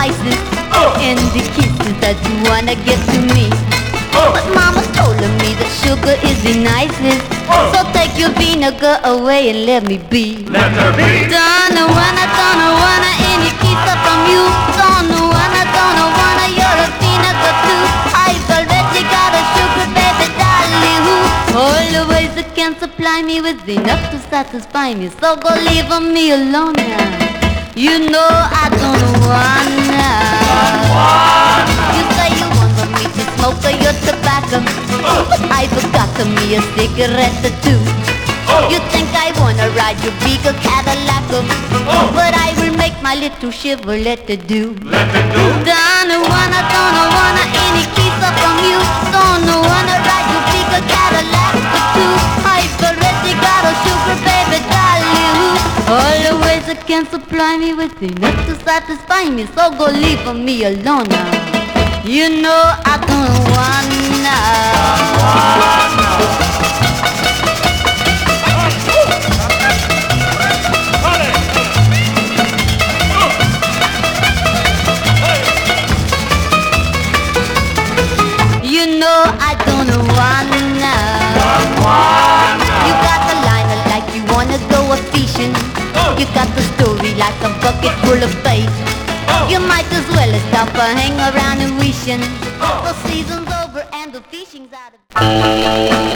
spices in the kisses that you wanna give to me. But mama told me that sugar is the nicest. So take your vinegar away and let me be. Let her be. Don't wanna any kiss from you. Don't wanna you're a vinegar too. I've already got a sugar baby darling who always can supply me with enough to satisfy me. So go leave me alone now. You know I don't wanna. You say you want me to smoke your tobacco, but I've got me a cigarette or two. You think I wanna ride your big Cadillac, but I will make my little Chevrolet do. Let it do. Don't wanna any kiss from you. Don't wanna ride your big Cadillac or two. I've already got a sugar baby darling who always can supply me with enough to satisfy me. So go leave me alone now. You know I don't wanna. You know I don't wanna. You got the line like you wanna go a fishing. You got the story like a bucket full of faith. You might as well stop and hang around and wishing the season's over and the fishing's out of